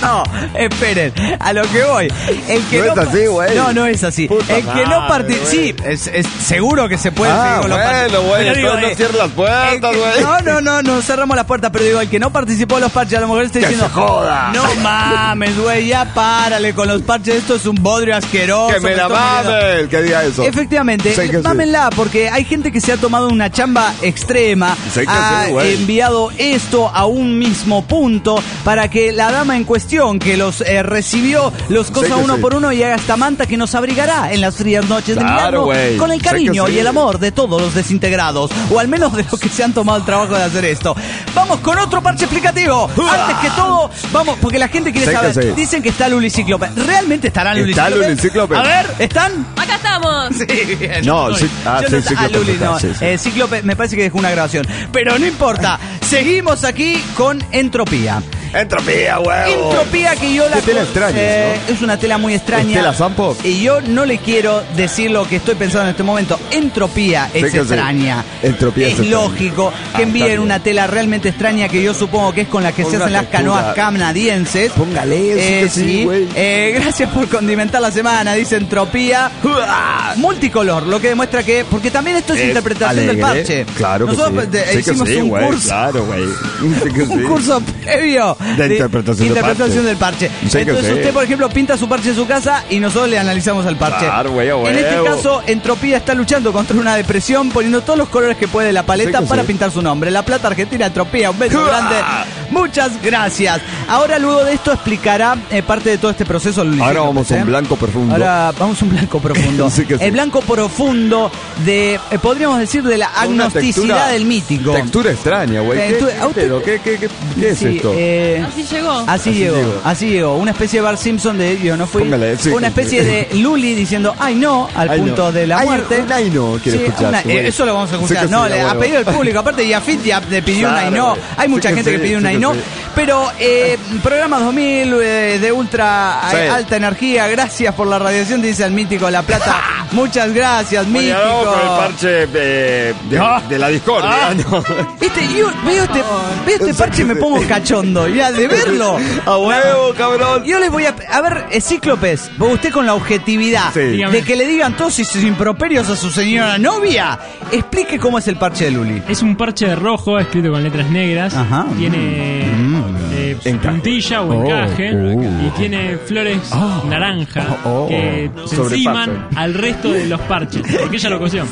No, esperen, a lo que voy. El que No no, es así, güey. No, no es así. Puta el que no madre, participa. Sí, es, es seguro que se puede Ah, seguir con los bueno, parches. güey, Pero digo, entonces no eh, cierres las puertas, el que- güey. No, no, no, no cerramos las puertas, pero digo, el que no participó de los parches, a lo mejor está Que diciendo. se joda. No mames, güey, ya párale con los parches. Esto es un bodrio asqueroso. Que me la estoy muriendo". mames, que diga eso. Efectivamente, Sí que sí. mámenla, porque hay gente que se ha tomado una chamba extrema, Sí que ha sí, güey. enviado esto a un mismo punto para que la dama en cuestión que los eh, recibió los cosa que uno sí. por uno y haga esta manta que nos abrigará en las frías noches de Claro, invierno güey. con el Sí que cariño sí. y el amor de todos los desintegrados, o al menos de los que se han tomado el trabajo de hacer esto. Vamos con otro parche explicativo. Antes que todo, vamos, porque la gente quiere Sí que saber. sí. Dicen que está Luli Cíclope. ¿Realmente estarán Luli ¿Está Cíclope? Luli Cíclope? A ver, ¿están? Acá estamos. Sí, bien. No, Yo sí- ah, yo sí, no- Cíclope ah, Luli, está, no. sí, sí. Eh, Cíclope, me parece que dejó una grabación. Pero no importa. Seguimos aquí con Entropía. Entropía, güey. Entropía que yo la... Qué tela con- extraña, eh, Es una tela muy extraña. ¿Es tela Sampo? Y yo no le quiero decir lo que estoy pensando en este momento. Entropía es Sí que sí. extraña. Entropía es es extraña. lógico Ah, que envíen está bien. una tela realmente extraña que yo supongo que es con la que se Ponga hacen las textura. canoas canadienses. Póngale, sí Eh, que sí, güey. Eh, gracias por condimentar la semana, dice Entropía. Multicolor, lo que demuestra que... Porque también esto es, Es interpretación alegre. del parche. Claro que Nosotros sí. de- Sí que hicimos sí, un güey, curso... Claro, güey. Sí que Un sí. curso previo De interpretación del interpretación parche. del parche. Sí que Entonces sí. usted, por ejemplo, pinta su parche en su casa y nosotros le analizamos el parche. Claro, güey, a En este huevo. caso, Entropía está luchando contra una depresión, poniendo todos los colores que puede de la paleta Sí que para sí. pintar su nombre. La Plata Argentina, Entropía, un beso ¡Uah! grande. Muchas gracias. Ahora, luego de esto, explicará eh, parte de todo este proceso. Luli Ahora Cíclope, vamos a un ¿eh? blanco profundo. Ahora vamos a un blanco profundo. Sí que sí. El blanco profundo de, eh, podríamos decir, de la Una agnosticidad textura- del mítico. Textura extraña, güey. ¿Qué, Textura- qué ¿a usted- pedo? ¿Qué, qué, qué, qué es Sí, esto? eh, Así llegó. Así, Así llegó, llegó. así llegó. Una especie de Bart Simpson de yo no fui. Póngale, sí, una sí, especie sí. de Luli diciendo ay no al Ay, punto no. de la Ay, muerte. un ay no quiere Sí, escuchar, una- güey. eh, eso lo vamos a Sí escuchar. que sí, no, a le, a huevo. pedido del público. Aparte, Yafit ya le pidió un Claro, ay no. güey. Hay mucha Sí que gente que sí, pidió un sí ay que no. sí. Pero eh, programa dos mil eh, de ultra Sí. eh, alta energía. Gracias por la radiación, dice el mítico La Plata. Muchas gracias, Oye, mítico. vamos con el parche eh, de, Ah. de la discordia. Ah. ¿no? Este, yo veo este, veo este parche y me pongo cachondo. Ya, de verlo. A huevo, cabrón. Yo les voy a... A ver, eh, Cíclopes, usted con la objetividad Sí. de que le digan todos sus improperios a su señora novia, explique cómo es el parche de Luli. Es un parche rojo escrito con letras negras. Ajá. Tiene eh, Encaje. puntilla o Oh, encaje. oh. Y tiene flores naranja Oh. que se Sobrepasan. enciman al resto de los parches. Porque ella lo cosió.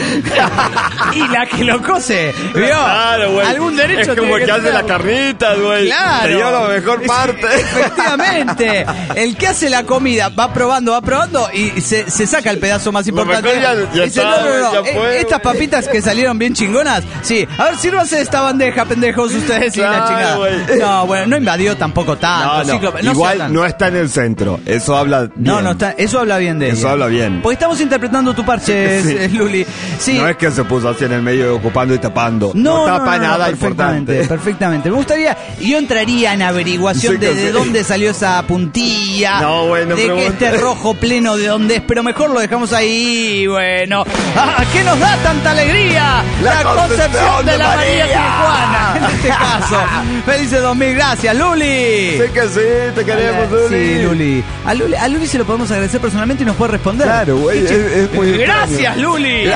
Y la que lo cose, ¿vio? Claro, güey. Algún derecho Es como tiene el que hace tener. la carnita, güey. Claro. Te lleva la mejor parte. Efectivamente. El que hace la comida va probando, va probando y se, se saca el pedazo más Lo importante. mejor ya- ya Dice, está, no, no, no, ya eh, fue, estas güey. papitas que salieron bien chingonas, sí. A ver, sírvanse esta bandeja, pendejos, ustedes y la Claro, chingada. güey. No, bueno, no invadió tampoco tanto. No, no. Cíclope, no Igual sean tan- no está en el centro. Eso habla bien. No, no está, eso habla bien de Eso ella. habla bien. Porque estamos interpretando tu parche, Sí. eh, Luli. Sí. No es que se puso así en el medio ocupando y tapando. No, No, tapa no, no, nada perfectamente, importante. perfectamente. Me gustaría, yo entraría en averiguación Sí que de, de sí. dónde salió esa puntilla, No, bueno, de que pregunte. este rojo pleno de dónde es, pero mejor lo dejamos ahí, bueno. ¡Ah, qué nos da tanta alegría! La Concepción Concepción de de la María María. Tijuana, en este caso. Felices dos mil, gracias, Luli. Sí que sí, te queremos, Luli. Sí, Luli. A, Luli. a Luli se lo podemos agradecer personalmente y nos puede responder. Claro, güey, es, es muy Gracias, extraño. Luli.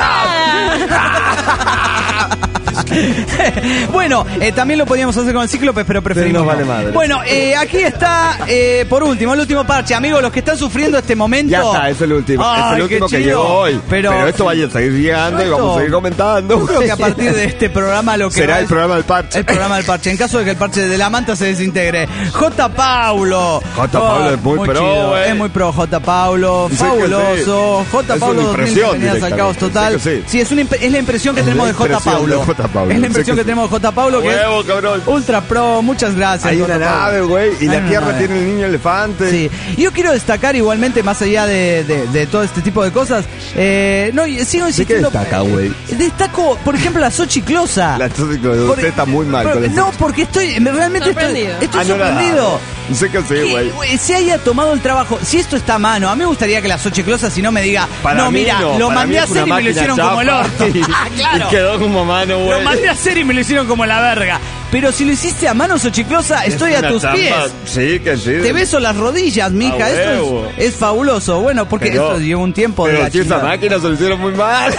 Bueno, eh, también lo podíamos hacer con el Cíclope, pero preferimos. Sí, nos vale no. madre. Bueno, eh, aquí está, eh, por último, el último parche. Amigos, los que están sufriendo este momento. Ya está, es el último. Ay, es el qué último que chido. llegó hoy. Pero, Pero, esto vaya a seguir llegando y Esto- vamos a seguir comentando. yo creo que a partir de este programa lo que será va el es- programa del parche. El programa del parche, en caso de que el parche de la manta se desintegre. J. Paulo. J. Paulo es muy pro, chido. güey. Es muy pro J. Paulo. Sí que fabuloso. sí. J. Es Paulo una dos mil, impresión bienvenidas al caos total. directamente. Sí que sí. es, una imp- es la impresión que Es tenemos la de J. impresión Paulo. de J. Paulo. Es la Sí impresión que que sí. tenemos de J. Paulo, que Huevo, es cabrón. ultra pro. Muchas gracias. Hay J. una Paulo. nave, güey, y Hay la una Tierra nave. tiene el niño elefante. Sí, y yo quiero destacar igualmente, más allá de, de- de todo este tipo de cosas, eh, no, y sigo ¿De qué insistiendo. destaca, güey? eh, Destaco, por ejemplo, la Xochiclosa. La Xochiclosa, Por- usted está muy mal pero- con eso. No, porque estoy, me- realmente estoy, Sorprendido. estoy Ah, no la sorprendido. daba. Sé que sí, Que, güey. güey, se haya tomado el trabajo. Si esto está a mano, a mí me gustaría que la Xochiclosa, si no me diga, Para no, mí mira, no, lo para mandé mí a es una hacer y me lo máquina hicieron como el chapa. orto. Y- Ah, claro. Y quedó como mano, güey. Lo mandé a hacer y me lo hicieron como la verga. pero si lo hiciste a mano chiclosa, estoy Es a una tus trampa. pies. Sí, que sí. Te beso las rodillas, mija. A Esto huevo. es, es fabuloso. Bueno, porque Pero- esto lleva un tiempo de Pero la si esa chingada. máquina se lo hicieron muy mal.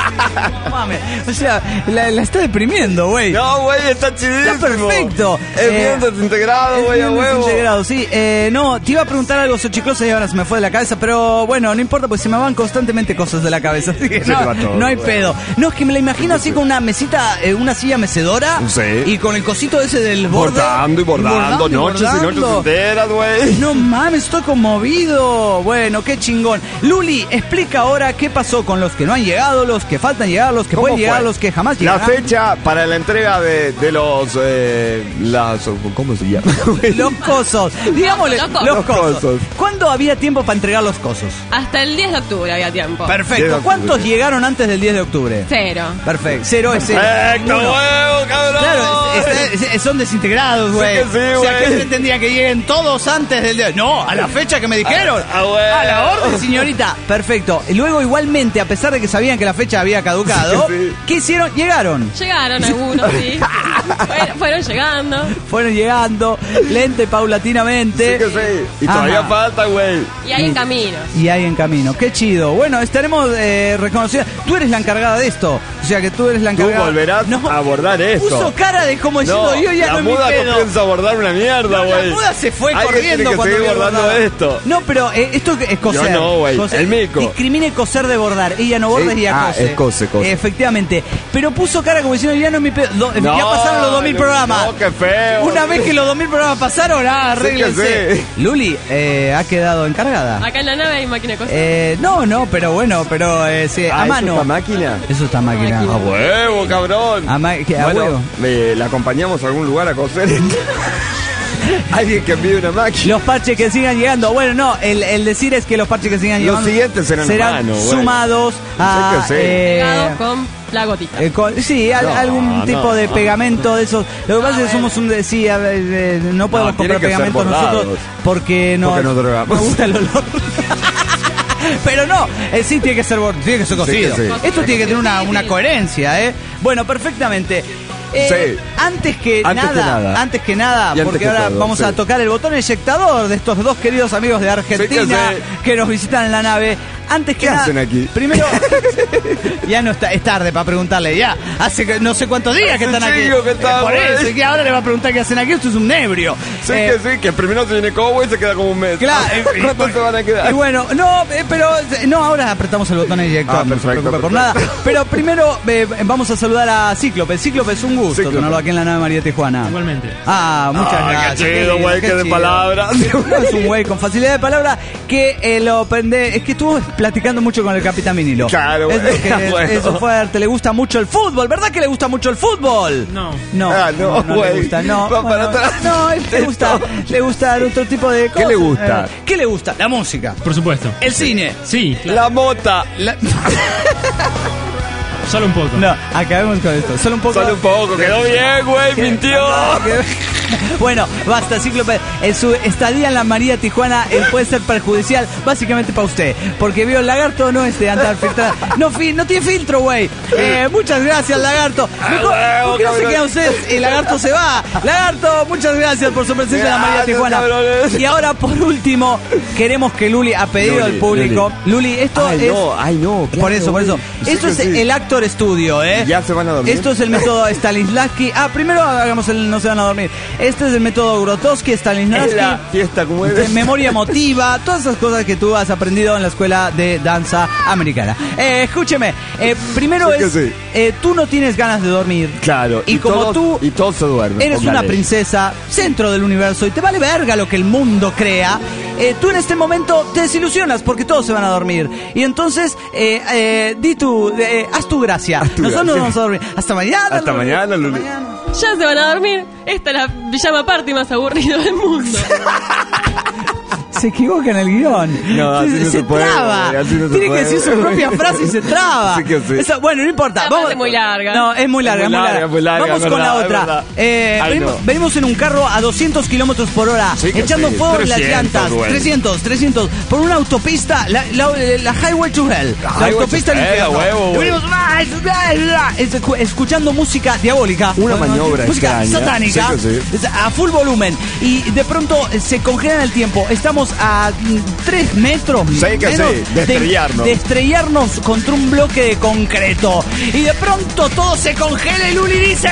No mames. O sea, la, la está deprimiendo, güey. No, güey, está chidísimo. Está perfecto. Es Eh, bien desintegrado, Es güey, a bien huevo. desintegrado, sí. Eh, no, te iba a preguntar algo Xochiclosa y ahora se me fue de la cabeza, pero bueno, no importa, pues se me van constantemente cosas de la cabeza. Así que Se no, te va todo, no hay güey. pedo. No, es que me la imagino así con una mesita, eh, una silla mecedora. Sí. Y con el cosito ese del borde. Bordando y bordando, y noches y bordando. noches enteras, güey. No mames, estoy conmovido. Bueno, qué chingón. Luli, explica ahora qué pasó con los que no han llegado, los que faltan llegar, los que ¿Cómo pueden llegar, fue? los que jamás La llegarán. fecha para la entrega de, de los... Eh, las, ¿Cómo se llama? Los cosos. Digámosle, Los los, cosos. cosos. Los cosos. ¿Cuándo había tiempo para entregar los cosos? Hasta el diez de octubre había tiempo. diez de Perfecto. octubre. ¿Cuántos llegaron antes del diez de octubre? Cero. Perfecto. Cero es cero. ¡Perfecto, Uno. huevo, cabrón! Claro, es- es- es- son desintegrados, güey. que sí, o sea, güey. ¿qué pretendía que lleguen todos antes del día? No, a la fecha que me dijeron. Ah, ah, güey. A la orden, señorita. Perfecto. Y luego, igualmente, a pesar de que sabían que la fecha había caducado, Sí, sí. ¿qué hicieron? Llegaron. Llegaron algunos, sí. Fueron, fueron llegando. Fueron llegando, lente, Sí paulatinamente. que sí. Y todavía Ajá. falta, güey. Y hay en camino. Y hay en camino. Qué chido. Bueno, estaremos eh, reconocidas. Tú eres la encargada de esto. O sea que tú eres la Tú encargada. volverás a abordar esto. Puso cara de como diciendo, No, yo ya la no me muda pedo. no piensa abordar una mierda, No, güey. la muda se fue Alguien corriendo tiene que cuando seguir vio bordando bordar. esto. No, pero eh, esto es coser. Yo no, güey. Coser. El mico. Discrimine coser de bordar. Ella no borda Sí. y ella Ah, cose. es cose, cose. Efectivamente. Pero puso cara como diciendo, ya no me pedo. Do- No, ya pasaron los dos mil no, programas. no, qué feo. Una vez que los dos mil programas pasaron, ah, Sí que arréglense. sí. Luli, eh, ha quedado encargada. Acá en la nave hay máquina de coser. Eh, no, no, pero bueno, pero eh, sí, Ah, a ¿eso mano. está máquina? Eso está máquina. Máquina. A huevo, cabrón. A ma- que- a bueno, huevo. eh, la acompañamos a algún lugar a coser. Alguien que envíe una máquina. Los parches que sigan llegando. Bueno, no, el, el decir es que los parches que sigan Los llegando siguientes serán a mano, güey. sumados a Sí que sí. eh, Pegados con la gotita. eh, con- sí, al- No, algún no, tipo de no. pegamento de esos. Lo que pasa es que somos un sí, a ver, eh, no podemos No, tiene comprar que ser pegamentos bordados. nosotros porque no Porque nos drogamos. nos gusta el olor. Pero no, eh, sí tiene que ser bord- tiene que ser cocido. Sí que sí. Esto tiene que tener una, Sí, una sí. coherencia, ¿eh? Bueno, perfectamente. Eh, Sí. Antes que Antes que nada, nada. antes que nada, Y antes porque que ahora todo, vamos sí. a tocar el botón eyectador de estos dos queridos amigos de Argentina Sí que que nos visitan en la nave. Antes que ¿Qué nada, hacen aquí? primero, ya no está, es tarde para preguntarle, ya. Hace que- no sé cuántos días que Hace están aquí. chingo que está, Eh, por güey. eso, y que ahora le va a preguntar qué hacen aquí, esto es un nebrio. Sí Eh, que sí, que primero se viene Cobo y se queda como un mes. Claro, y- ¿Cuántos se van a quedar? Y bueno, no, eh, pero eh, no, ahora apretamos el botón eyector, Ah, no se perfecto, preocupe por perfecto. nada. Pero primero eh, vamos a saludar a Cíclope. Cíclope, es un gusto Cíclope. tenerlo aquí en la nave María Tijuana. Igualmente. Ah, muchas Ah, gracias. qué chido, lindo, güey, qué que de chido. palabras. No, es un güey con facilidad de palabra que eh, lo aprende. Es que estuvo platicando mucho con el Capitán Vinilo. Claro, Es güey. lo que- Bueno. Eso fue arte. Le gusta mucho el fútbol, ¿verdad que le gusta mucho el fútbol? No. No, Ah, no, le güey. gusta, no. Va para Bueno, atrás. no, él le gusta, le gusta otro tipo de cosas. le gusta? Eh, ¿Qué le gusta? La música. Por supuesto. El cine. Sí, claro. La mota. La- Solo un poco. No, acabemos con esto. Solo un poco. Solo un poco, quedó bien, güey, mintió. Bueno, basta, Cíclope. En su estadía en la María Tijuana, él puede ser perjudicial básicamente para usted. Porque vio el lagarto no es de andar filtrado. No, fi- no tiene filtro, güey. Eh, muchas gracias, lagarto. Mejor, huevo, ¿por qué no se cabrón. queda usted? El lagarto se va. Lagarto, muchas gracias por su presencia en la María Gracias, Tijuana. cabrones. Y ahora, por último, queremos que Luli, a pedido Luli, del público, Luli, esto Ay, es. no, ay, no. Por claro, eso, por eso. güey. Sí Esto que es sí. el Actor Studio, ¿eh? ¿Ya se van a dormir? Esto es el método Stanislavski. Ah, primero hagamos el no se van a dormir. Este es el método Grotowski, Es Stanislavski. la fiesta como de es. memoria emotiva, todas esas cosas que tú has aprendido en la escuela de danza americana. Eh, escúcheme, eh, primero Sí que es, sí. eh, tú no tienes ganas de dormir. Claro. Y, como todos- tú Y todos se duermen. eres una póngale. princesa, centro del universo, y te vale verga lo que el mundo crea, eh, tú en este momento te desilusionas porque todos se van a dormir. Y entonces, eh, eh, di tu, eh, haz tu gracia. Haz tu Nosotros nos gracia. vamos a dormir. Hasta mañana. Hasta Luli. mañana, Luli. mañana. Ya se van a dormir. Esta es la pijama party más aburrida del mundo. se equivoca en el guión. No, así se no se se puede, traba. así no se Tiene puede. que decir su propia frase y se traba. Sí que sí. Esa- bueno, no importa. Además Vamos, es muy larga. No, es muy larga, es muy larga. muy larga, Vamos es con la verdad, es otra. verdad. Eh, Ay, venimos, no. venimos en un carro a doscientos kilómetros por hora, Sí que echando sí. fuego en las trescientos, llantas. güey. trescientos, trescientos. Por una autopista, la, la, la Highway to Hell. La, Highway autopista to al Hell, infierno. a huevo, Y güey. venimos, ah, es- ah, ah, es- escu- escuchando música diabólica. Una maniobra Música extraña. satánica. Sí que sí. Es a full volumen. Y de pronto eh, se congela el tiempo. Estamos a mm, tres metros Sí que menos sí, de estrellarnos. de estrellarnos contra un bloque de concreto. Y de pronto todo se congela y Luli dice...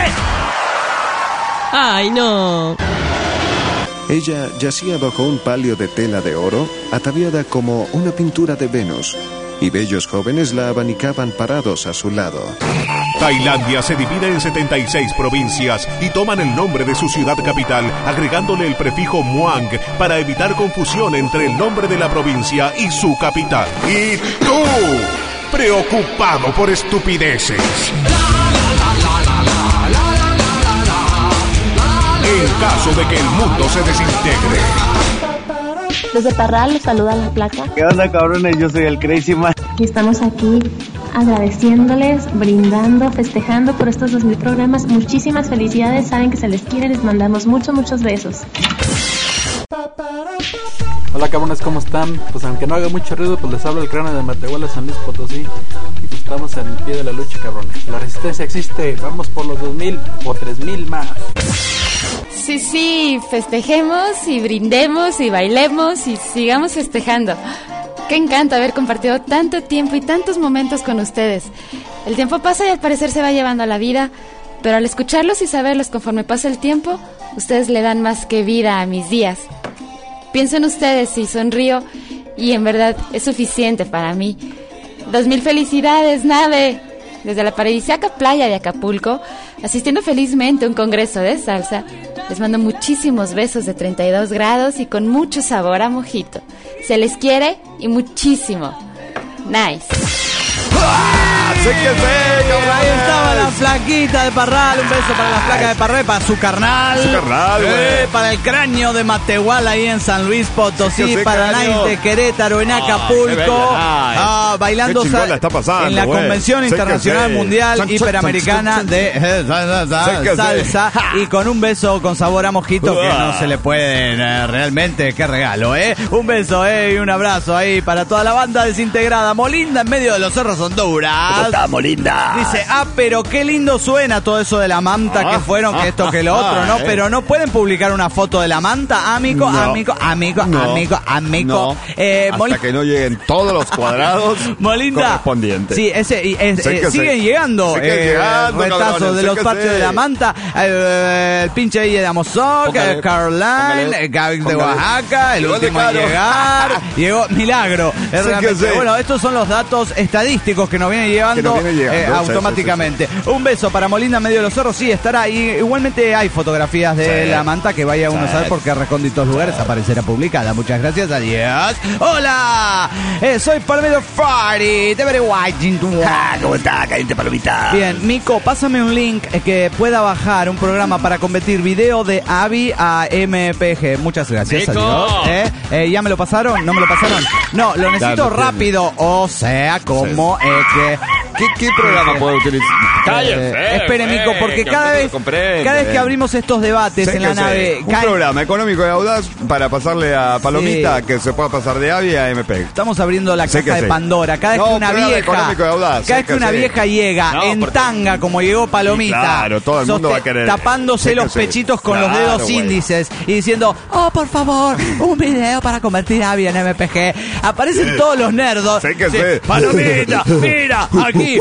Ay, no. Ella yacía bajo un palio de tela de oro, ataviada como una pintura de Venus, y bellos jóvenes la abanicaban parados a su lado. Tailandia se divide en setenta y seis provincias y toman el nombre de su ciudad capital, agregándole el prefijo Muang para evitar confusión entre el nombre de la provincia y su capital. Y tú, preocupado por estupideces. En caso de que el mundo se desintegre. Desde Parral los saluda la placa ¿Qué onda, cabrones? Yo soy el Crazy Man. y estamos aquí agradeciéndoles, brindando, festejando por estos dos mil programas. Muchísimas felicidades, saben que se les quiere, les mandamos muchos, muchos besos. Hola, cabrones, ¿cómo están? Pues aunque no haga mucho ruido, pues les hablo el cráneo de Matehuala, San Luis Potosí. Y pues estamos en el pie de la lucha, cabrones. La resistencia existe, vamos por los dos mil o tres mil más. Sí, sí, festejemos y brindemos y bailemos y sigamos festejando. Qué encanto haber compartido tanto tiempo y tantos momentos con ustedes. El tiempo pasa y al parecer se va llevando a la vida, pero al escucharlos y saberlos conforme pasa el tiempo, ustedes le dan más que vida a mis días. Pienso en ustedes y sonrío y en verdad es suficiente para mí. Dos mil felicidades, nave. Desde la paradisíaca playa de Acapulco, asistiendo felizmente a un congreso de salsa, les mando muchísimos besos de treinta y dos grados y con mucho sabor a mojito. Se les quiere y muchísimo. Nice. ¡Sí que sí, cabrones! Ahí estaba la flaquita de Parral. Un beso para la flaca de Parral, para su carnal. Su carnal, güey. Eh, para el cráneo de Matehuala ahí en San Luis Potosí. Sí que sí, para cráneo. Nice de Querétaro en Ay, Acapulco. qué bella. Ay, Ah, bailando qué chingón sa- la está pasando, en la güey. Convención Sí que Internacional sí. Mundial San- san- Hiperamericana san- de eh, sa- sa- Sí que sí. salsa. Y con un beso con sabor a mojito que no se le pueden eh, realmente. Qué regalo, ¿eh? Un beso, ¿eh? Y un abrazo ahí para toda la banda desintegrada. Molinda en medio de los cerros Honduras. ¿Cómo está, Molinda? Dice, ah, pero qué lindo suena todo eso de la manta, Ah, que fueron, que esto, que lo ah, otro, ¿no? eh. Pero no pueden publicar una foto de la manta, amigo, No. amigo, amigo, No. amigo, amigo. No. Eh, Hasta Mol- que no lleguen todos los cuadrados Molinda. correspondientes. Sí, ese, y es- Sí eh, que siguen sí. llegando, Siguen eh, llegando, retazos cabrones, de sí los que parches sí. de la manta. Eh, el pinche Ille de Amozoc, Póngale, el Caroline, póngale, el Gaby de póngale. Oaxaca, el Igual de último en caro. llegar. Llegó Milagro. Es Sí que realmente- sí. Bueno, estos son los datos estadísticos que nos vienen llevando Que nos vienen llegando, eh, sí, sí, automáticamente. Un beso para Molinda en medio de los cerros, sí, estará. Y igualmente hay fotografías de Sí. la manta que vaya uno a Sí. saber porque recónditos lugares aparecerá publicada. Muchas gracias, adiós. Hola, eh, soy Palomero Farty, de Washington. ¿Cómo está, caliente palomita? Bien, Mico, pásame un link eh, que pueda bajar un programa para convertir video de A V I a M P G. Muchas gracias, Mico. adiós. ¿Eh? Eh, ¿Ya me lo pasaron? ¿No me lo pasaron? No, lo necesito Claro, rápido. O sea, como eh, que... ¿Qué, qué programa puedo utilizar? Eh, espere, Mico, porque que cada usted vez, lo comprende. cada vez que abrimos estos debates Sí en que la sí. nave, Un caen- programa económico y audaz para pasarle a Palomita Sí. que se pueda pasar de A V I a M P. estamos abriendo la Sí caja que de sí. Pandora. Cada vez No, que una programa vieja, económico y audaz, cada sí vez que que una sí. vieja llega No, en porque- tanga como llegó Palomita, Sí, claro, todo el mundo soste- va a querer. tapándose Sí que los sí. pechitos con los Claro, dedos güey. índices y diciendo, oh, por favor, un video para convertir a A V I en M P G. Aparecen todos los nerdos. Sí que sí. Palomita, mira, aquí.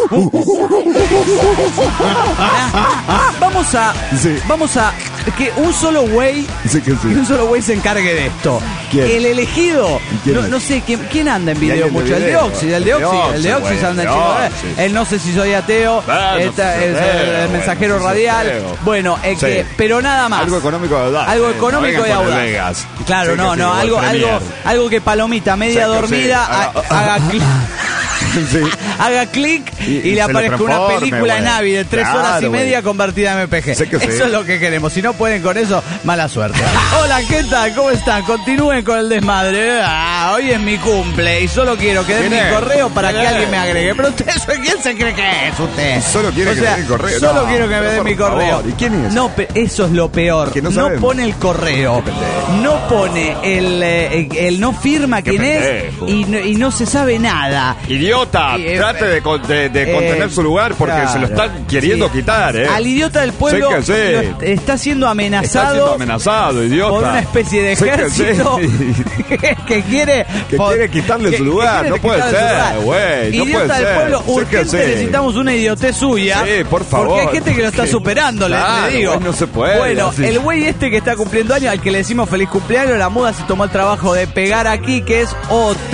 Vamos a, Sí. vamos a que un solo güey, Sí que sí. que un solo güey se encargue de esto. ¿Quién? El elegido, ¿Quién no, es? no sé quién, quién anda en Y video alguien de mucho. El de video. Oxy, el de Oxy, el de Oxy güey, se anda el en de chino. Oxy. Él no sé si soy ateo, Ah, no esta sé si es soy el, ateo, el bueno, mensajero no sé si radial. soy ateo. Bueno, es Sí. que, pero nada más. Algo económico y audaz. Algo Eh, económico no y vengan con el audaz. Vegas. Claro, Sí que no, sí, no, o el algo, algo, Premier. algo que Palomita media Sí que sí. dormida Haga- ha- haga cli- Sí. haga clic y, Y- y le se aparezca le una transforme, película en güey. Navi de tres Claro, horas y güey. media convertida en M P G. Sé que sí. Eso es lo que queremos. Si no pueden con eso, mala suerte. Hola, ¿qué tal? ¿Cómo están? Continúen con el desmadre. Ah, hoy es mi cumple y solo quiero que den ¿Quién mi es? correo para ¿Quién que es? alguien me agregue. Pero usted, ¿quién se cree que es usted? Solo quiere O que sea, le den el correo. Solo No, quiero que me pero den por mi correo. favor, ¿y quién es? No, pe- eso es lo peor. Que no no sabemos. pone el correo. No pone el, eh, el no firma Qué quién es pendejo. y no, y no se sabe nada. Idiota, Eh, trate de, con- de- de eh, contener su lugar porque claro. se lo están queriendo Sí. quitar, ¿eh? Al idiota del pueblo Sé que sí. lo est- está siendo amenazado, Está siendo amenazado, idiota. por una especie de Sé que ejército sí. que quiere Que por- quiere quitarle que- su que lugar. quiere No puede quitarle su ser, lugar. güey. No Idiota puede del ser. pueblo, Sé que urgente sí. necesitamos una idiotez suya. Sí, por favor. Porque hay gente que lo está Sí. superando, le- Claro, le digo. güey, no se puede, Bueno, así. el güey este que está cumpliendo años, al que le decimos feliz cumpleaños, la moda se tomó el trabajo de pegar aquí, que es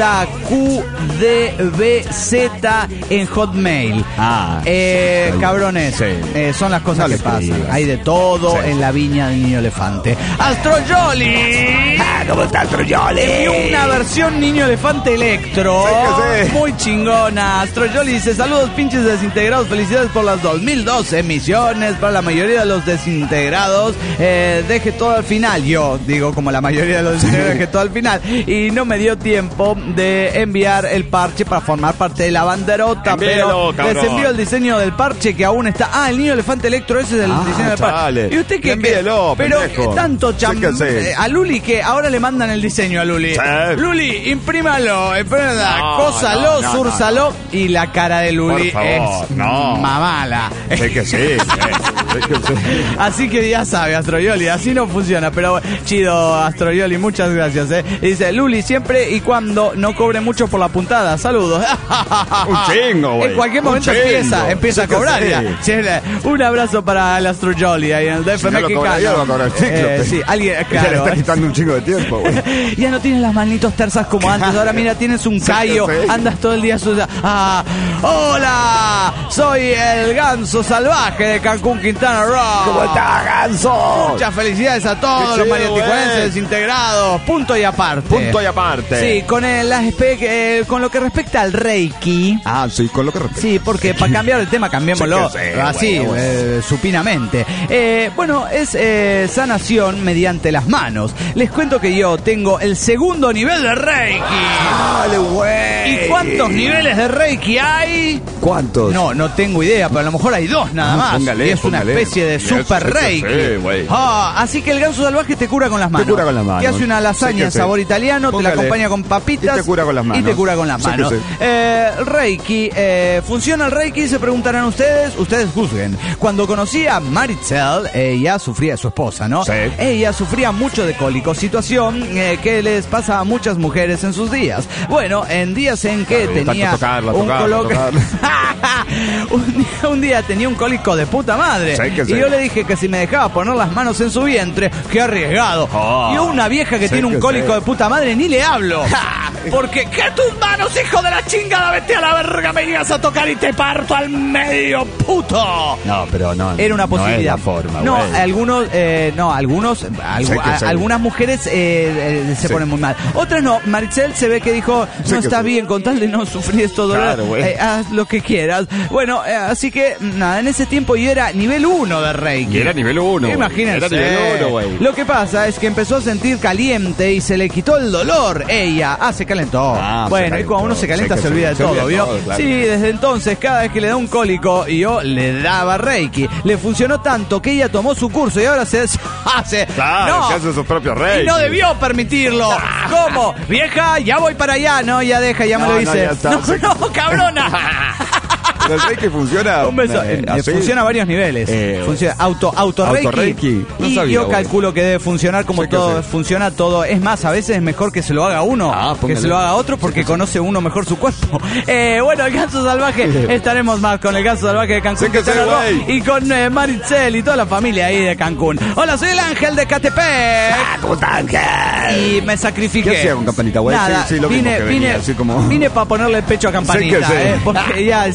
Otaku D B Z en Hotmail. Ah. Eh, cabrones, Sí. eh, son las cosas No que le pasan. escribas. Hay de todo Sí. en la viña del niño elefante. Astro Jolly. Ah, ¿cómo está Astro Jolly? Envió una versión niño elefante electro. Sí que sí. Muy chingona. Astro Jolly dice: saludos pinches desintegrados. Felicidades por las dos mil dos emisiones. Para la mayoría de los desintegrados, eh, deje todo al final. Yo digo, como la mayoría de los desintegrados, deje todo al final. Y no me dio tiempo de enviar el parche para formar parte de la banderota. Envíelo, pero cabrón. les envío el diseño del parche que aún está. Ah, el niño elefante electro, ese es el Ah, diseño del parche. chale. ¿Y usted qué? Envíelo, Pero pendejo. tanto cham... Sí que sí. eh, a Luli que ahora le mandan el diseño a Luli. Sí. Luli, imprímalo, imprímala, No, cósalo, no, no, súrsalo. Y la cara de Luli Por favor, es no. mamala. Sé que sí. eh, sé que sí. Así que ya sabe, Astroyoli, así no funciona. Pero chido, Astroyoli, muchas gracias. Eh. Y dice, Luli, siempre y cuando no cobre mucho por la puntada. Saludos. Un chingo, güey. En cualquier Un momento chingo. empieza, empieza a Sí que cobrar sí. ya. Sí, un abrazo para el Astroyoli ahí en el D F Si no lo mexicano. cobra yo, lo va a cobrar el cíclope. Eh, sí, alguien, Ya le claro. está quitando un chingo de tiempo, güey. Ya no tienes las manitos tersas como antes. Ahora mira, tienes un Sí que callo. sí. Andas todo el día sucia. Ah, hola, soy el ganso salvaje de Cancún, Quintana Roo. ¿Cómo está, ganso? Muchas felicidades a todos Qué los chido, mariaticuenses güey. integrados. Punto y aparte. Punto y aparte. Sí, con, el, las espe- eh, con lo que respecta al Reiki. Ah, sí, con lo que respecta. Sí, porque para cambiar el tema, cambiémoslo Sí que sí, así, bueno, bueno. eh, supinamente. Eh, bueno, es eh, sanación mediante las manos. Les cuento que yo tengo el segundo nivel de Reiki. Dale, güey. ¿Y cuántos niveles de Reiki hay? ¿Cuántos? No, no tengo idea, pero a lo mejor hay dos nada Ah, más. póngale, y es una póngale. especie de Sí, super sí que Reiki. sí, güey. Ah, así que el ganso salvaje te cura con las manos. cura con las manos. Te hace una Sí lasaña que en sí. sabor italiano, te Póngale. la acompaña con papitas. Y te cura con las manos. Y te cura con las Sí que manos. sí. Eh, Reiki, eh, ¿funciona el Reiki? Se preguntarán ustedes. Ustedes juzguen. Cuando conocí a Maritzel, ella sufría, su esposa, ¿no? Sí. Ella sufría mucho de cólicos, situación eh, que les pasa a muchas mujeres en sus días. Bueno, en días en que Claro, y tenía tanto tocarla, un tocarla, colo- tocarla. un, día, un día tenía un cólico de puta madre. Sí que sí. Y yo le dije que si me dejaba poner las manos en su vientre, qué arriesgado. Oh. Y a una vieja que Sí tiene un que cólico sí. de puta madre ni le hablo. Porque, ¿qué tus manos, hijo de la chingada? Vete a la verga, me llegas a tocar y te parto al medio, puto. No, pero no. Era una posibilidad. No es la forma, No, güey. algunos, eh, no, algunos, algu- Sí que a- sí. algunas mujeres eh, eh, se Sí. ponen muy mal. Otras no. Maritzel se ve que dijo, Sí no que está sí. bien, con tal de no sufrir esto dolor, Claro, güey. eh, haz lo que quieras. Bueno, eh, así que, nada, en ese tiempo yo era nivel uno de Reiki. Y era nivel uno. Imagínense. Era nivel uno, güey. Lo que pasa es que empezó a sentir caliente y se le quitó el dolor. Ella, ah, se calentó. Ah, se bueno, y calentó. cuando uno se calienta Sí se que olvida sí, de se olvida todo, de ¿vio? todo, claro. Sí, desde entonces, cada vez que le da un cólico, yo le daba Reiki. Le funcionó tanto que ella tomó su curso y ahora se deshace. Claro, no, que hace su propio rey. y no debió permitirlo. ¿Cómo? Vieja, ya voy para allá. No, ya deja, ya me No, lo no, hice. ya está, No, sí. no, cabrona. Pero el Reiki funciona. Un beso. eh, Eh, así. funciona a varios niveles. Eh, funciona auto, auto Reiki. Auto-Reiki. No y sabía, yo güey. calculo que debe funcionar como Sí que todo. sí. Funciona todo. Es más, a veces es mejor que se lo haga uno Ah, que póngale. se lo haga otro porque conoce uno mejor su cuerpo. Eh, bueno, el ganso salvaje. Estaremos más con el ganso salvaje de Cancún. Sí que sí, Quintana Roo, güey. y con eh, Maritzel y toda la familia ahí de Cancún. Hola, soy el Ángel de Catepec. ¿Cómo está, Ángel? Y me sacrifiqué. ¿Qué hacía con Campanita, güey? Nada, Sí, sí, lo mismo vine, que venía, vine, así como- vine para ponerle el pecho a Campanita, Sí que sí. eh, porque ya se,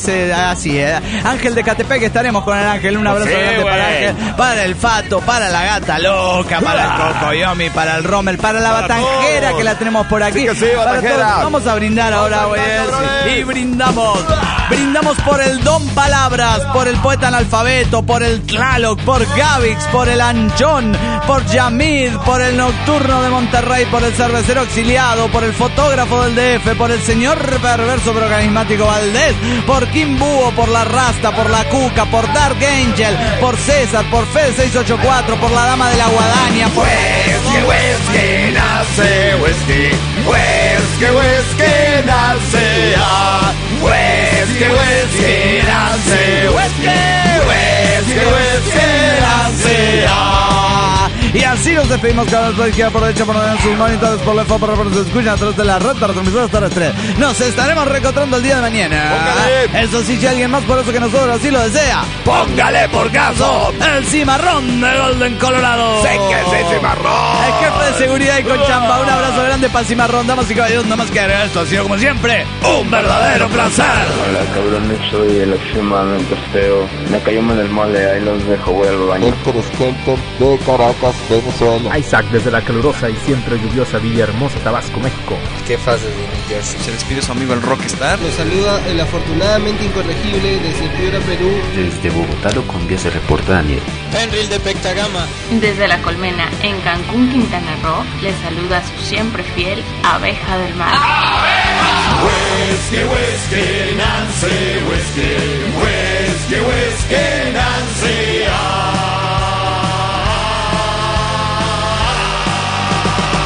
así es. Ángel de Catepec, estaremos con el Ángel. Un abrazo Sí, grande para güey. Ángel, para el Fato, para la Gata Loca, para el Cocoyomi, para el Rommel, para la Para Batanjera todos. que la tenemos por aquí. Sí que sí, Para Batanjera. todos. Vamos a brindar ahora, güey. Y brindamos. Brindamos por el Don Palabras, por el poeta analfabeto, por el Tlaloc, por Gavix, por el Anchón, por Yamid, por el Nocturno de Monterrey, por el cervecero exiliado, por el fotógrafo del D F, por el señor perverso pero carismático Valdés, por Kim Búho, por la Rasta, por la Cuca, por Dark Angel, por César, por Fede seiscientos ochenta y cuatro, por la Dama de la Guadaña, por... Whisky, whisky, nace whisky. Whisky, whisky, nace ah. Whisky, whisky, nace whisky. Whisky, whisky, nace ah. Y así nos despedimos con nuestra izquierda por derecha, por en sus monitores, por la foto, por nos escuchan a través de la red para transmisiones terrestres. Nos estaremos reencontrando el día de mañana. Póngale. Eso sí, si alguien más por eso que nosotros así lo desea, Póngale por caso. el cimarrón de Golden Colorado. Séquese, cimarrón. El jefe de seguridad y con chamba. Un abrazo grande para el cimarrón, damas y caballeros. Nada más que agregar esto ha sido como siempre un verdadero placer. Hola cabrones, soy el extremadamente feo. Me cayó mal el mole, ahí los dejo, voy al baño. de Caracas, Venezuela. Isaac desde la calurosa y siempre lluviosa Villahermosa, Tabasco, México. ¿Qué fases de New Jersey? Se despide su amigo el Rockstar. Los saluda el afortunadamente incorregible desde Piura, Perú. Desde Bogotá lo cumbia se reporta Daniel. Henry de Pectagama. Desde La Colmena, en Cancún, Quintana Roo, les saluda su siempre fiel Abeja del Mar. Whisky, whisky, Nancy, whisky. Whisky, whisky, Nancy ah.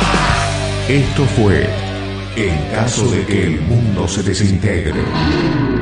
Esto fue En caso de que el mundo se desintegre.